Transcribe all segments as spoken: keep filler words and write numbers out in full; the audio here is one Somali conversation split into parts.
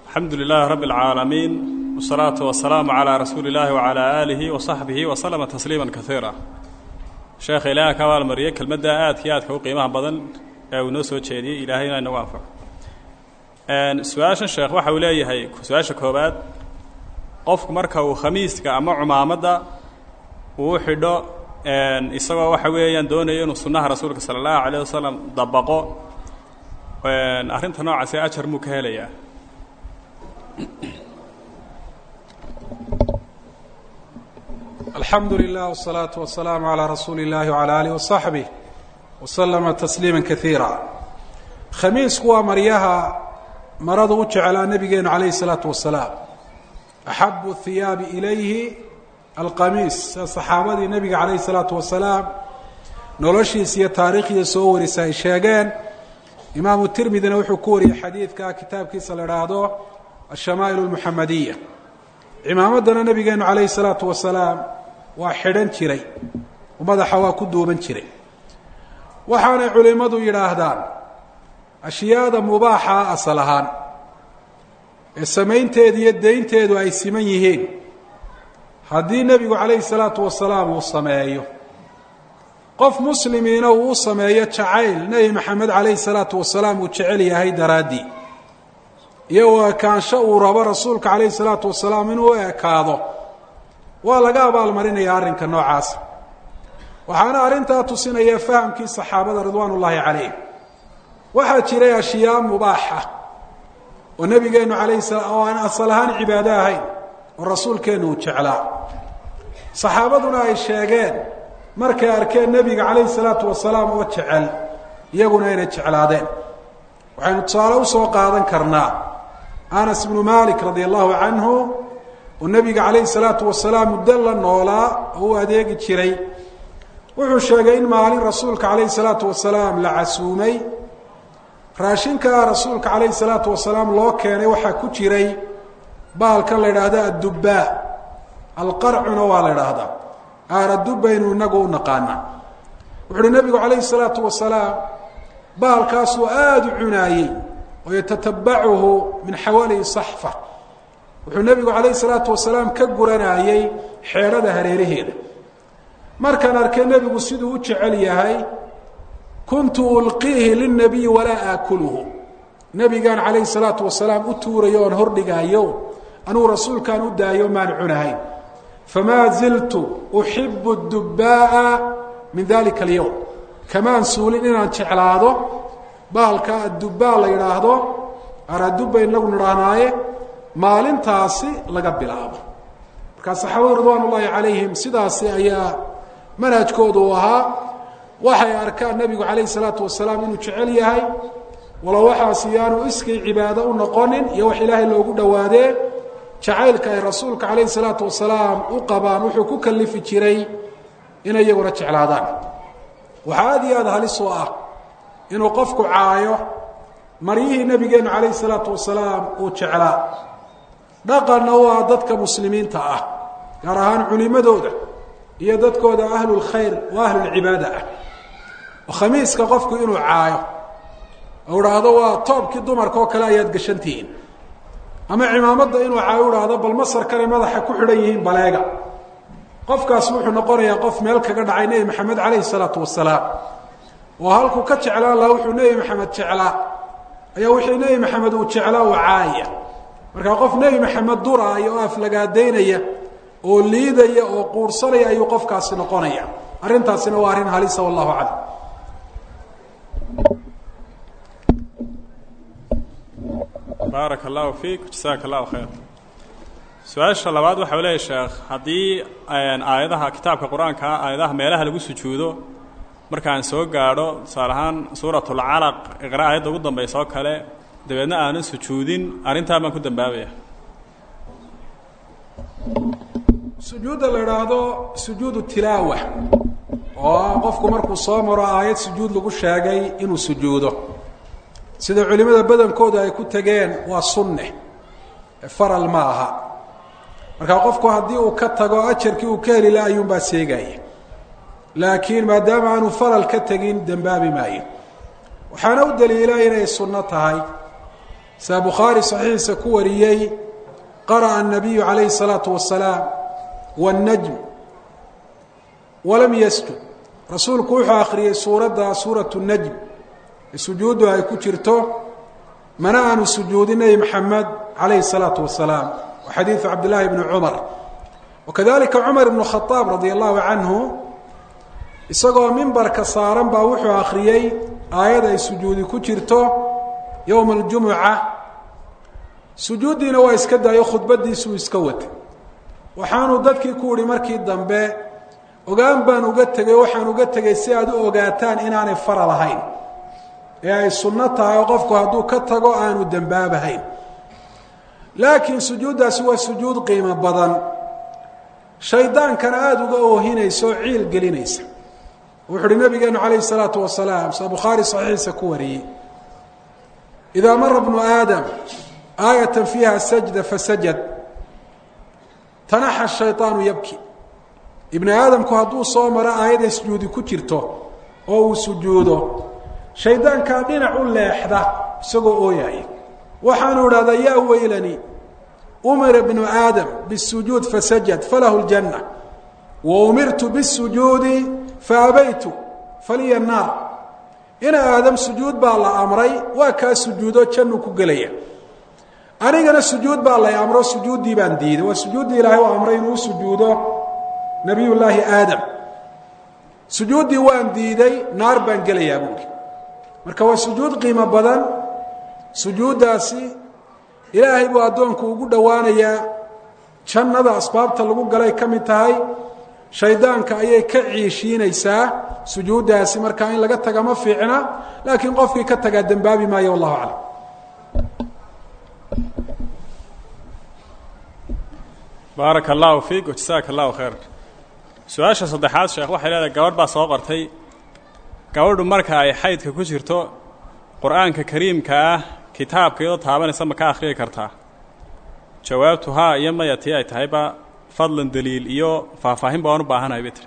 الحمد لله رب العالمين والصلاة والسلام على رسول الله وعلى آله وصحبه وسلم تسليما كثيرا. شيخ إله كوال مريك كلمة آت كيات كو قيمة بدن أو نسو تشيدي إلهينا نوافق. أن سؤال الشيخ وحولي هي سؤال كوبات قف مركه وخميس كأما عمامة وحده أن إسوا وحويا دون ينو سنة رسولك صلى الله عليه وسلم ضبقوا وأن أخرنت نوع سأشر مكهلية. الحمد لله والصلاة والسلام على رسول الله وعلى آله وصحبه وسلم تسليما كثيرا. خميس هو مريها مرض وجه على نبينا عليه الصلاة والسلام أحب الثياب إليه القميص. صحابة النبي عليه الصلاة والسلام نولشي سي تاريخ يسور سايشاغان إمام الترمذي نوحو كوري حديث كتاب كيس الرادو الشمائل المحمدية. إمامتنا نبينا عليه الصلاة والسلام وحدن جري ومدح waa ku duuban jiray waxaana culimadu yiraahdaan ashiyada mubaaha asalahan ee sameynteedu iyo deynteedu ay siman yihiin hadii nabigu alayhi salatu wasalaam uu sameeyo qof muslimiina uu sameeyo jacayl nabi maxamed alayhi salatu wasalaam uu jecel yahay daraadi iyo kaansho uu rabo rasuulka alayhi salatu wasalaam inuu eekaado waa laga abaalmarinaya arrinka noocaas waxaana arinta tusinaya fahamkii saxaabada ridwaanullaahi calayhim waxa jiray ashiyaa mubaaha oo nabigeenu calayhi salaam oo aan asalahan cibaado ahayn oo rasuulkeenu jeclaa saxaabaduna ay sheegeen markay arkeen nabiga calayhi salaatu wasalaam oo jecel iyaguna ay jeclaadeen waxaynu tusaale u soo qaadan karnaa Anas ibn Malik radiyallahu anhu والنبي عليه الصلاة والسلام دل النولا هو أديك الشري وحشاقين مالي رسولك عليه الصلاة والسلام لعسومي راشنك رسولك عليه الصلاة والسلام لو كان وحكو شري بالك الله هذا الدباء القرع نوال هذا هذا الدباء نقو نقانا وحر النبي عليه الصلاة والسلام بالك سؤاد عناي ويتتبعه من حوالي صحفة wuxuu nabigu kaleey salaatu wasalaam ka guranayay xeerada hareeraheeda markaan arkay nabigu siduu u jecel yahay kuntu ulqihi lin nabiy wala aakuluhu nabigan kaleey salaatu wasalaam u tuurayo on hordhigayo anuu rasuulkan u daayo maan cunahay fama ziltu uhibbu ad-dubbaa min dhalika al-yawm kamaan suulin inaan jeclaado baalka ad-dubbaa la yiraahdo ara dubbay nagu niraanaaye maalintaasi laga bilaabo marka saxaabada ridwaanullaahi calayhim sidaasi ayaa manhajkoodu ahaa waxay arkaan nabigu calayhi salaatu wasalaam inuu jecel yahay wala waxaasi yaanu iskay cibaado u noqonin iyo wax ilaahay loogu dhawaadee jacaylka ay rasuulka calayhi salaatu wasalaam u qabaan wuxuu ku kalifi jiray inay iyaguna jeclaadaan waxaa aad iyo aad halis u ah inuu qofku caayo mariyihii nabigeenu calayhi salaatu wasalaam uu jeclaa dhaqanna waa dadka muslimiinta ah gaar ahaan culimadooda iyo dadkooda ahlul khayr wa ahlul cibaada ah oo khamiiska qofku inuu caayo oo raado waa toobkii dumarka oo kale ayaad gashantiin ama cimaamada inuu caayo raado bal masar kale madaxa ku xidhan yihiin baleega qofkaas wuxuu noqonayaa qof meel kaga dhacay nabi maxamed calayhi salaatu wasalaam oo halku ka jeclaan la wuxuu nabi maxamed jeclaa ayaa wixii nabi maxamed uu jeclaa oo caaya marka qof nabi maxamed duraayo oo aflagaadeynaya oo liidaya oo quursanaya ayuu qofkaasi noqonaya arintaasina waa arin halisa wallahu a'lam. بارك الله فيك جزاك الله خير. سؤال labaad waxa uu leeyahay sheekh hadii aan aayadaha kitaabka quraanka aayadaha meelaha lagu sujuudo markaan soo gaadho saarahan suuratul alaq iqra aayada ugu dambayso kale dabeedna aanan sujuudin arinta ma ku dambaabaya sujuuda la raado sujuudu tilaawa oo qofku markuu soo maro aayad sujuud lagu sheegay inuu sujuudo sida culimada badankooda ay ku tageen waa sunne faral ma aha marka qofku hadii uu ka tago ajarkii uu ka heli laayun baa seegaya laakiin maadaama aanu faral ka tagin dambaabi maayo waxaana u daliilay inay sunno tahay saa bukhaari saxiixiisa ku wariyey qara'a الnabiyu calayhi الsalaatu wasalaam wالnajm walam yasjud rasuulku wuxuu akhriyey suuradda suuratu najm sujuuddu ay ku jirto mana aanu sujuudin nebi maxamed calayhi الsalaatu wasalaam wa xadiidu cabdillaahi bni cumar wakadalika cumar ibnu khadaab radia allahu canhu isagoo mimbarka saaran baa wuxuu akhriyey aayad ay sujuudi ku jirto yowma aljumuca sujuuddiina waa iska daayo khudbaddiisuu iska watay waxaanuu dadkii ku idhi markii dambe ogaan baan uga tegay waxaan uga tegay si aad u ogaataan inaanay faral ahayn ee ay sunno tahay oo qofku hadduu ka tago aanu dembaabahayn laakiin sujuuddaasi waa sujuud qiimo badan shaydaankana aada uga oohinaysa oo ciil gelinaysa wuxu uhi nabigeenu calayhi الsalaatu wasalaam saa bukhaari saxiixiisa ku wariyey idaa mara bnu aadam aayatan fiiha sajda fasajad tanaxa shayطaanu yabki ibni aadamku hadduu soo maro aayadday sujuudi ku jirto oo uu sujuudo shaydaankaa dhinac u leexda isagoo ooyaaya waxaanu idhahdaa yaa weylani umira bnu aadam bالsujuud fasajad falahu اljanة wa umirtu bالsujuudi faabaytu faliya الnaar ina aadam sujuud baa la amray waa kaa sujuudo jannu ku gelaya anigana sujuud baa lay amro sujuuddii baan diiday waa sujuuddii ilaahay u amray inuu sujuudo nabiy llaahi aadam sujuuddii waan diiday naar baan gelayaa buuli marka waa sujuud qiimo badan sujuuddaasi ilaahay buu addoonku ugu dhowaanayaa jannada asbaabta lagu galay ka mid tahay shaydaanka ayay ka ciishiinaysaa sujuuddaasi markaa in laga taga ma fiicna laakiin qofkii ka tagaa dembaabi maayo wallahu aclam baaraka allahu fiik wajasaaka allahu khayr su-aasha saddexaad sheekh waxay leedahay gabadh baa soo qortay gabadhu marka ay xaydka ku jirto qur-aanka kariimka ah kitaabka iyadoo taabanaysa ma ka akhriyi kartaa jawaabtu haa iyo maya tii ay tahayba fadlan daliil iyo faahfaahin baan u baahanahay bay tiri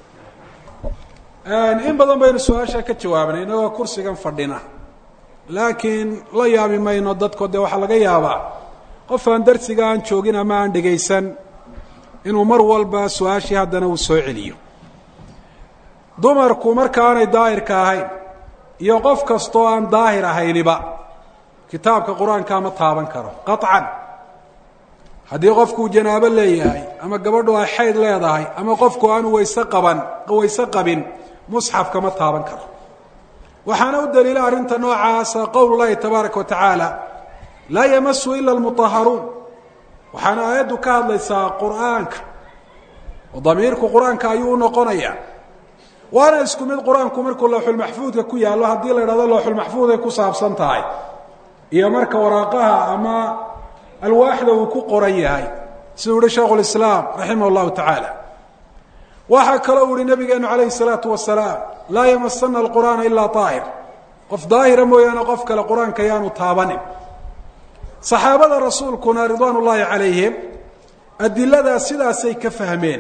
in badan baynu su-aasha ka jawaabnay inagoo kursigan fadhina laakiin la yaabi mayno dadko dee waxaa laga yaabaa qof aan darsiga aan joogin ama aan dhegaysan inuu mar walba su-aashii haddana uu soo celiyo dumarku markaanay daahirka ahayn iyo qof kastoo aan daahir ahayniba kitaabka qur-aankaa ma taaban karo qaطcan haddii qofkuu janaabo leeyahay ama gabadhu ay xayd leedahay ama qofku aanu wayse qaban wayse qabin musxafka ma taaban karo waxaana u daliila arrinta noocaasa qowl llahi tabaaraka wa tacaala laa yamasu ila almuطaharuun waxaana aayaddu ka hadlaysaa qur'aanka oo damiirku qur-aanka ayuu u noqonayaa waana isku mid qur-aanku markuu looxulmaxfuudka ku yaallo haddii la idhahdo looxulmaxfuuday ku saabsan tahay iyo marka waraaqaha ama alwaaxda uu ku qoran yahay siduu uhi shaikhu lislaam raximah llahu tacaala waxaa kaloo uhi nabigeenu calayhi salaatu wasalaam laa yamasana alqur'aana ilaa daahir qof daahira mooyaane qof kale qur-aanka yaanu taabanin saxaabada rasuulkuna ridwaan ullaahi calayhim adiladaas sidaasay ka fahmeen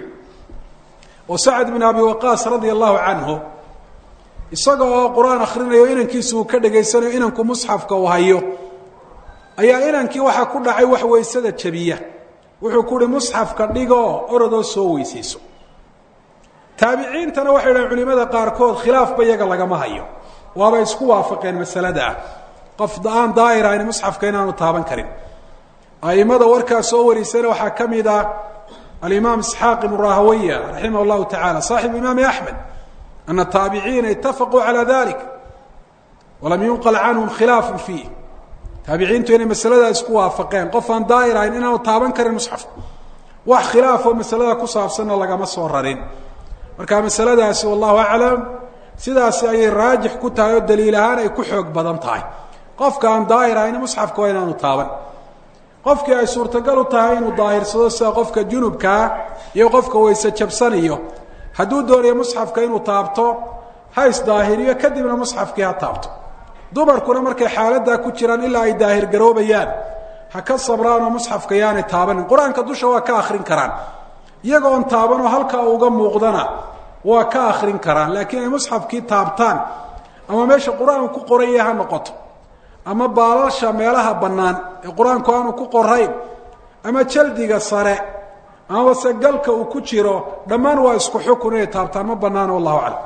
oo sacad bin abi waqaas radia allahu canhu isaga oo qur-aan akhrinayo inankiisa uu ka dhegaysanayo inanku musxafka uu hayo ayaa inankii waxaa ku dhacay wax weysada jabiya wuxuu ku uhi musxafka dhigoo orodoo soo weysayso taabiciintana waxay dhahen culimada qaarkood khilaafba iyaga lagama hayo waaba isku waafaqeen masalada ah qof aan daahir ahayn musxafka inaanu taaban karin aimada warkaa soo warisana waxaa ka mid ah alimaam isxaaq ibnu rahawaya raximah llahu tacala saaxibu imaami axmed ana taabiciina itafaquu calaa dalik walam yunqal canhum khilaafun fiih taabiciintu inay masaladaa isku waafaqeen qof aan daahir ahayn inaanu taaban karin musxafka wax khilaafoo masalada ku saabsanna lagama soo rarin marka masaladaasi wallahu aclam sidaasi ayay raajix ku tahay oo daliil ahaan ay ku xoog badan tahay qofka aan daahir ahayn musxafka waa inaanu taaban qofkii ay suurtagal u tahay inuu daahirsado sida qofka junubkaa iyo qofka wayse jabsaniyo hadduu doonayo musxafka inuu taabto ha isdaahiriyo kadibna musxafkii ha taabto dumarkuna markay xaaladdaa ku jiraan ilaa ay daahir garoobayaan ha ka sabraanoo musxafka yaanay taabanin qur-aanka dusha waa ka akhrin karaan iyagoon taabanoo halkaa uga muuqdana waa ka akhrin karaan laakiin ay musxafkii taabtaan ama meesha qur-aanku ku qoranya ha noqoto ama baalasha meelaha bannaan ee qur-aanku aanu ku qorayn ama jaldiga sare ama wasegalka uu ku jiro dhammaan waa isku xukun inay taabtaan ma bannaan wallahu aclam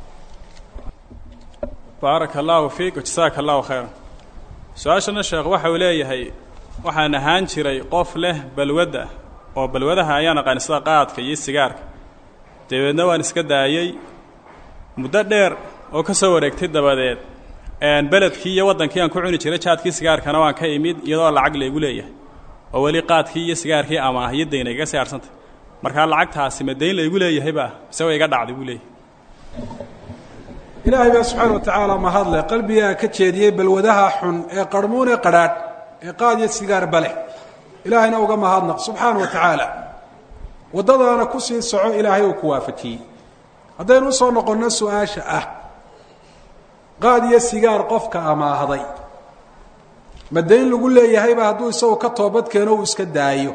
baaraka allahu fiik jasaaka allahu khayran su-aashana sheekh waxa uu leeyahay waxaan ahaan jiray qof leh balwadda oo balwadaha ayaan aqaan sida qaadka iyo sigaarka dabeedna waan iska daayey muddo dheer oo ka soo wareegtay dabadeed een beledkii iyo waddankii aan ku cuni jiray jaadkii sigaarkana waan ka imid iyadoo lacag leegu leeyahay oo weli qaadkii iyo sigaarkii amaahiyadayna iga saarsantay markaa lacagtaasi ma dayn leegu leeyahay baa mise way iga dhacday buu leeyahay ilaahay baa subxaana wa tacaala mahadle qalbigaa ka jeediyey balwadaha xun ee qarmuun ee qadhaadh ee qaad iyo sigaar baleh ilaahayna uga mahadnaq subxaana wa tacaala waddadaana ku sii soco ilaahay uu ku waafajiyey haddaynu usoo noqonno su-aasha ah qaad iyo sigaar qofka amaahday ma dayn lagu leeyahayba hadduu isagu ka toobad keeno uu iska daayo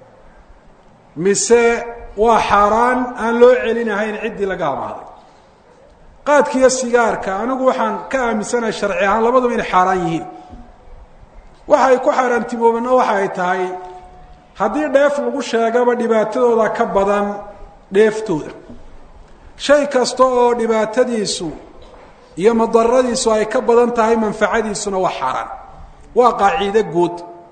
mise waa xaaraan aan loo celinahayn ciddii laga amaahday qaadka iyo sigaarka anigu waxaan ka aaminsanahay sharci ahaan labaduba inay xaaraan yihiin waxa ay ku xaaraantimoobeenna waxa ay tahay haddii dheef lagu sheegaba dhibaatadooda ka badan dheeftooda shay kasta oo dhibaatadiisu iyo madaradiisu ay ka badan tahay manfacadiisuna waa xaaraan waa qaaciide guud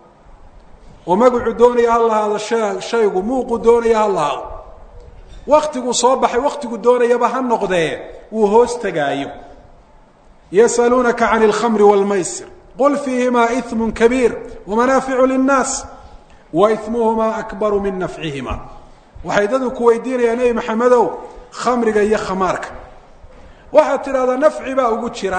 oo magacu doonaya ha lahaado shaygu muuqu doonaya ha lahaado waktigu soo baxay waktigu doonayaba ha noqdee wuu hoos tegaayo yasaluunaka can اlkhamri wاlmaysir qul fiihimaa iثmu kabiir wamanaaficu linnaas wa iثmuhumaa akbaru min nafcihima waxay dadu ku weydiinayaan nebi maxamedow khamriga iyo khamaarka waxaad tidhahdaa nafci baa ugu jira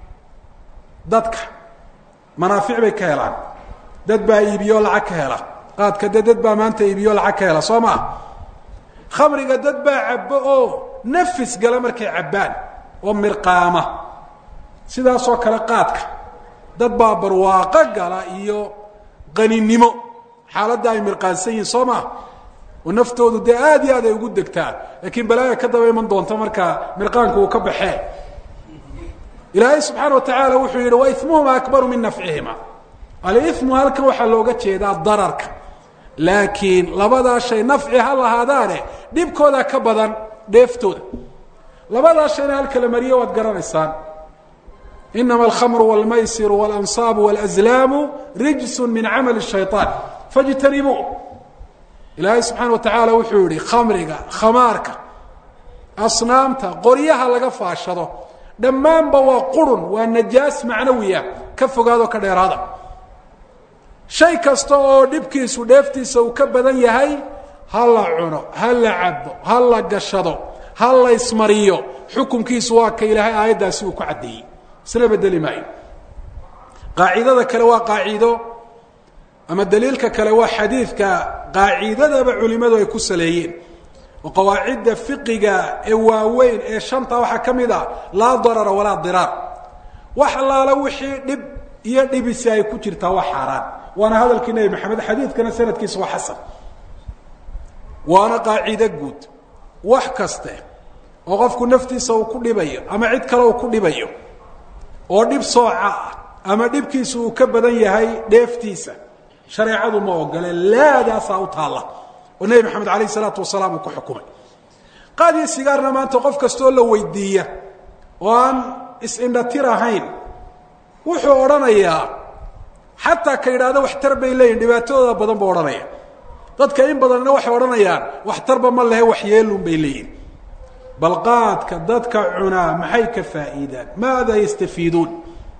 dadka manaafic bay ka helaan dad baa iibiyo lacag ka hela qaadka de dad baa maanta iibiyo lacag ka hela soo maa khamriga dad baa cabbo oo nafis gala markay cabbaan oo mirqaama sidaasoo kale qaadka dad baa barwaaqo gala iyo qaninimo xaaladda ay mirqaansan yihiin soo maa oo naftoodu dee aad iyo aad ay ugu degtaa laakiin balaaya ka daba iman doonto markaa mirqaanku uu ka baxee ilaahay subxaana wa tacaala wuxuu yidhi wa imuhuma akbaru min nafcihima alimu halkan waxaa looga jeedaa dararka laakiin labadaa shay nafci ha lahaadaane dhibkooda ka badan dheeftooda labadaa shayna halkala mariye waad garanaysaan inama alkhamru wاlmaysiru wاlansaabu wاlazlaamu rijsu min camali الshayطaan fاjtanibuu ilaahay subxaana wa tacaala wuxuu yihi khamriga khamaarka asnaamta qoryaha laga faashado dhammaanba waa qurun waa najaas macnawiya ka fogaado ka dheeraada shay kasta oo dhibkiisu dheeftiisa uu ka badan yahay ha la cuno ha la cabo ha la gashado ha la ismariyo xukunkiisu waa ka ilaahay aayaddaasi uu ku caddeeyey isla bedeli maayo qaacidada kale waa qaaciido ama daliilka kale waa xadiidka qaacidadaba culimadu ay ku saleeyeen oo qawaacidda fiqiga ee waaweyn ee shanta waxaa ka mid a laa darara walaa diraar wax allaala wixii dhib iyo dhibisi ay ku jirtaa waa xaaraan waana hadalkii nebi maxamed xadiidkana sanadkiisa waa xasan waana qaacido guud wax kaste oo qofku naftiisa uu ku dhibayo ama cid kale uu ku dhibayo oo dhib sooca ah ama dhibkiisu uu ka badan yahay dheeftiisa shareecadu ma ogole laadaasaa u taalla oo nebi maxamed alayh isalaatu wasalaam uu ku xukumay qaad iyo sigaarna maanta qof kastoo la weydiiya oo aan is-indhatir ahayn wuxuu odhanayaa xataa ka yidhaahdo waxtar bay leeyihin dhibaatadooda badan buu odhanaya dadka in badanna waxay odhanayaan waxtarba ma lehe waxyeelun bay leeyihin bal qaadka dadka cunaa maxay ka faa'iidaan maada yastafiiduun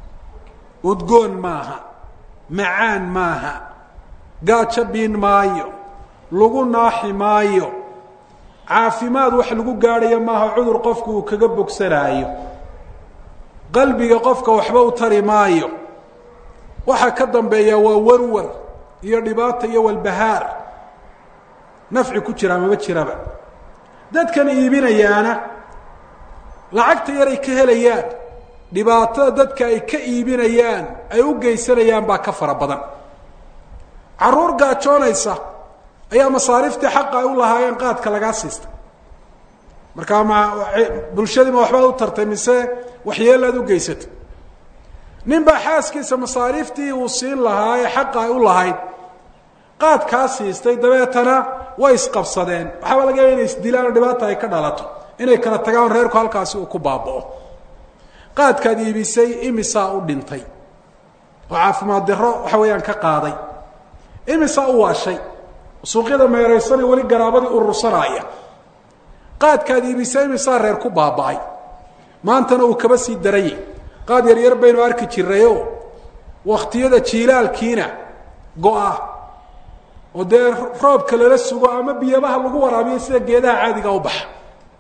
udgoon maaha macaan maaha gaajo biin maayo lagu naaxi maayo caafimaad wax lagu gaadhayo maaha cudur qofku uu kaga bogsanaayo qalbiga qofka waxba u tari maayo waxaa ka dambeeya waa warwar iyo dhibaata iyo walbahaar nafci ku jiraa mama jiraba dadkan iibinayaana lacagta yaray ka helayaan dhibaatada dadka ay ka iibinayaan ay u geysanayaan baa ka fara badan carruur gaajoonaysa ayaa masaariftii xaqa ay u lahaayeen qaadka lagaa siista markaa ma bulshadii ma waxbaad u tartay mise waxyeelaad u geysatay nin baa xaaskiisa masaariiftii uu siin lahaa ee xaqa ay u lahayd qaad kaa siistay dabeetana way isqabsadeen waxaaba laga yaaba inay isdilaan oo dhibaata ay ka dhalato inay kala tagaan reerku halkaasi uu ku baaba'o qaadkaad iibisay imisaa u dhintay oo caafimaad darro waxa weeyaan ka qaaday imisaa u waashay suuqyada meeraysan ee weli garaabadii urursanaya qaadkaad iibisay imisaa reer ku baaba'ay maantana uu kaba sii darayay qaad yaryar baynu arki jirayoo wakhtiyada jiilaalkiina go-a oo dee roobka lala sugo ama biyabaha lagu waraabiyo sida geedaha caadiga u baxa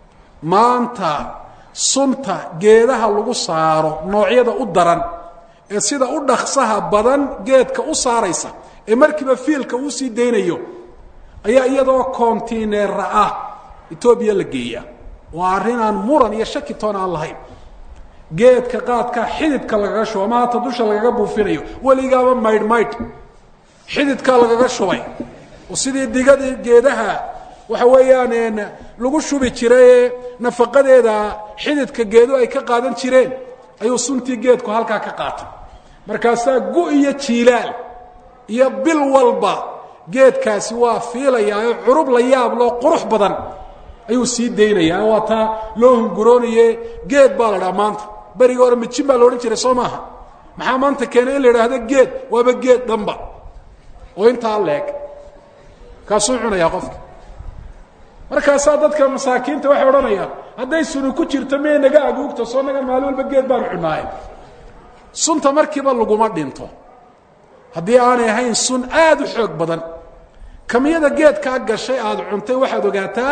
maanta sunta geedaha lagu saaro noocyada u daran ee sida u dhaqsaha badan geedka u saaraysa ee markiiba fiilka uu sii deynayo ayaa iyadoo kontineera ah Ethiopia la geeya waa arrin aan muran iyo shaki toon aan lahayn geedka qaadka xididka lagaga shubo ama hata dusha lagaga buufinayo weligaaba maydh maydh xididka lagaga shubay oo sidii digada geedaha waxa weeyaan lagu shubi jiray nafaqadeeda xididka geedu ay ka qaadan jireen ayuu suntii geedku halka ka qaatay markaasaa gu iyo jiilaal iyo bil walba geedkaasi waa fiilayaa curub la yaab loo qurux badan ayuu sii deynayaa waa taa loo hunguroonaye geed baa la dhamaanta bariga hore mijin baa la odhan jiray soo maaha maxaa maanta keenay in la yidhaahdo geed waaba geed dhanba oo intaa leeg kaasuu cunayaa qofka markaasaa dadka masaakiinta waxay odhanayaan hadday suni ku jirto mee naga aguugta soo naga maalin walba geed baanu cunaaye sunta markiiba laguma dhinto haddii aanay ahayn sun aada u xoog badan kamiyada geedkaa gashay aada cuntay waxaad ogaataa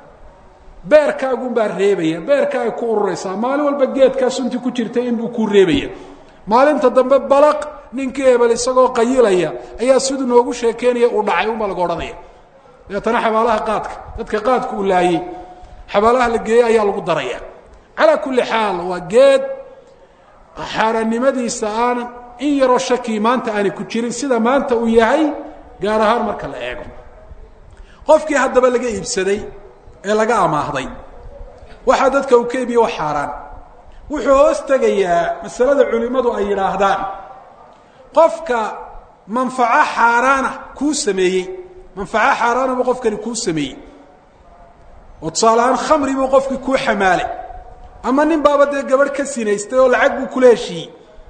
beerkaagunbaa reebaya beerka ay ku ururaysaa maalin walba geedkaa suntii ku jirtay inbuu ku reebaya maalinta dambe balaq ninkii hebel isagoo qayilaya ayaa siduu noogu sheekeynaya uu dhacay unbaa laga odhanaya deetana xabaalaha qaadka dadka qaadka uu laayey xabaalaha la geeyey ayaa lagu daraya calaa kulli xaal waa geed xaaraannimadiisa aan in yaroo shaki maanta aanay ku jirin sida maanta uu yahay gaar ahaan marka la eego qofkii haddaba laga iibsaday ee laga amaahday waxaa dadka uu ka iibiye wax xaaraan wuxuu hoos tegayaa masalada culimmadu ay yidhaahdaan qofka manfaco xaaraana kuu sameeyey manfaco xaaraana buu qofkani kuu sameeyey oo tusaale ahaan khamri buu qofkii kuu xamaalay ama nin baaba dee gabadh ka sinaystay oo lacag buu kula heshiiyey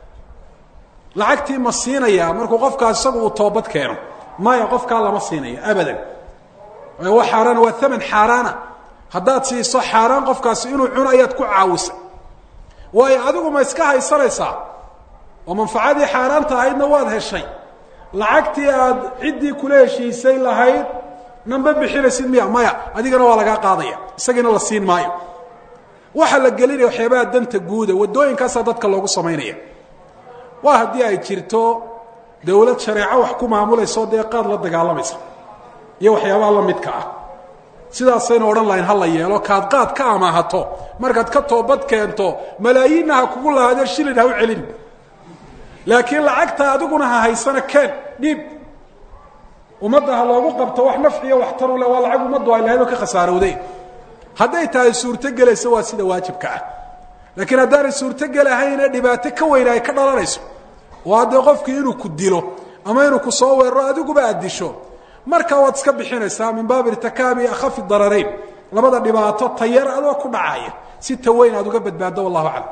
lacagtii ma siinayaa markuu qofkaas isagu uu toobad keeno maya qofkaa lama siinayo abadan waa xaaraan waa aman xaaraana haddaad siiso xaaraan qofkaasi inuu cuno ayaad ku caawisay waayo adigu ma iska haysanaysaa oo manfacadii xaaraanta ahaydna waad heshay lacagtii aad ciddii kula heshiisay lahayd namba bixinaysid miya maya adigana waa lagaa qaadaya isagiina la siin maayo waxaa la gelinaya waxyaabaha danta guuda waddooyinkaasaa dadka loogu samaynaya waa haddii ay jirto dawlad shareeco wax ku maamulayso dee qaad la dagaalamaysa iyo waxyaabaha la midka ah sidaasaynu odhan lahayn ha la yeelo kaad qaad ka amaahato markaad ka toobad keento malaayiinna ha kugu lahaadee shilin ha u celin laakiin lacagta adiguna ha haysana keen dhiib ummadda ha loogu qabto wax nafciyo wax taru leh waa lacag ummaddu ay lahayd oo ka khasaarowday hadday tahay suurtogelaysa waa sida waajibka ah laakiin haddaanay suurtogelahayn ee dhibaato ka weyna ay ka dhalanayso oo haddee qofkii inuu ku dilo ama inuu ku soo weeraro adiguba aad disho markaa waad iska bixinaysaa min baabi irtikaabi akhafi dararayn labada dhibaato tayar adoo ku dhacaya si taweyn aad uga badbaado wallahu aclam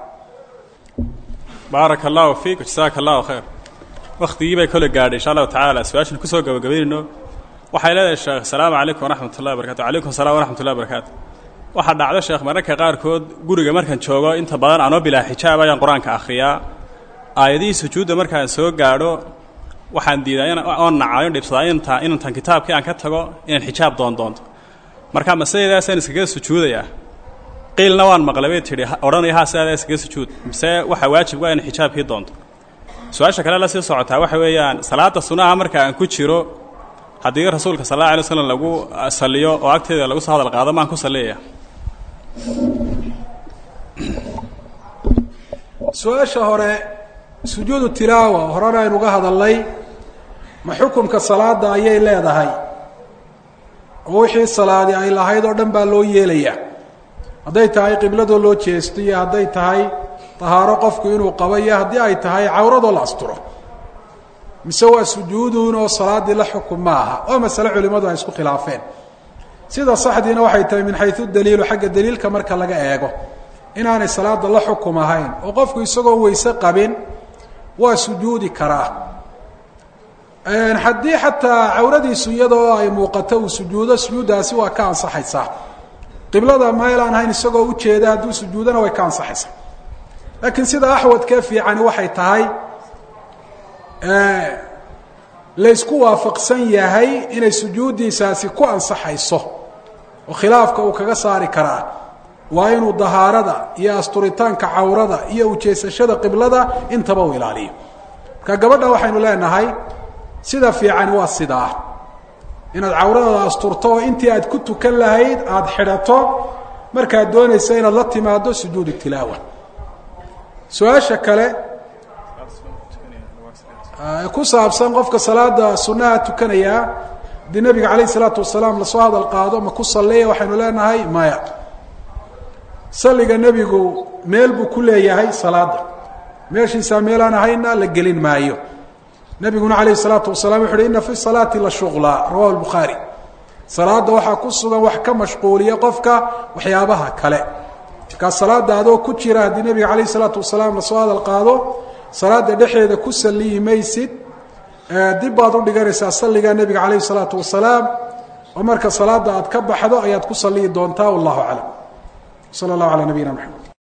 baaraka allahu fiik jazaaka allahu khayr waktigii bay kole gaadhay insha allahu tacaala su-aashan kusoo gabagabaynayno waxay leedahay sheekh asalaamu calaykum waraxmat ullahi barakatu calaykum assalam waraxmat ullahi barakaatu waxaa dhacdo sheekh mararka qaarkood guriga markaan joogo inta badan anoo bilaa xijaab ayaan qur-aanka akhriyaa aayadihii sujuudda markaan soo gaadho waxaan diidaa oon nacayo dhibsadaa inta inantan kitaabkii aan ka tago inaan xijaab doondoonto marka masadeedaasaan iskaga sujuudayaa qiilna waan maqlay bay tidhi odhanaya haa sidaada iskaga sujuud mise waxaa waajib waa in xijaabkii doonto su-aasha kale la sii socotaa waxa weeyaan salaada sunaha marka aan ku jiro haddii rasuulka sal alla alay slam lagu saliyo oo agteeda lagu soo hadal qaado maan ku saliyaya su-aasha hore sujuudu tilaawa horena aynuga hadalnay ma xukunka salaada ayay leedahay oo wixii salaadi ay lahayd oo dhan baa loo yeelayaa hadday tahay qibladoo loo jeesto iyo hadday tahay tahaaro qofku inuu qabayo haddii ay tahay cawradoo la asturo mise waa sujuudun oo salaadii la xukum ma aha waa masale culimadu ay isku khilaafeen sida saxdiina waxay tahay min xayثu daliilu xagga daliilka marka laga eego inaanay salaada la xukum ahayn oo qofku isagoo weyse qabin waa sujuudi karaa haddii xataa cawradiisu iyadoo ay muuqato uu sujuudo sujuuddaasi waa ka ansaxaysaa qiblada meel aan ahayn isagoo ujeeda hadduu sujuudana way ka ansaxaysaa laakiin sida axwadkee fiicani waxay tahay laysku waafaqsan yahay inay sujuuddiisaasi ku ansaxayso oo khilaafka uu kaga saari karaa waa inuu dahaarada iyo asturitaanka cawrada iyo ujeesashada qiblada intaba uu ilaaliyo marka gabadha waxaynu leenahay sida fiicani waa sidaa inaad cawradaada asturto oo intii aad ku tukan lahayd aada xidhato markaad doonaysa inaad la timaado sujuudu tilaawa su-aasha kale ku saabsan qofka salaada sunnaha tukanaya haddii nebiga calayh isalaatu wasalaam lasoo hadal qaado ma ku salliya waxaynu leenahay maya salliga nebigu meel buu ku leeyahay salaada meeshiisaa meelaan ahayna la gelin maayo nebiguna calayh isalaatu wasalaam wuxu uhi ina fi salaati la shuqla rawahu lbukhaari salaada waxaa ku sugan wax ka mashquuliya qofka waxyaabaha kale markaa salaada adoo ku jira haddii nebiga calayh isalaatu wasalaam lasoo hadal qaado salaada dhexeeda ku saliyi maysid dib baad u dhiganaysaa salliga nebiga calayh isalaatu wasalaam oo marka salaada aad ka baxdo ayaad ku saliyi doontaa wallahu aclam sala allahu calaa nabiyina maxamed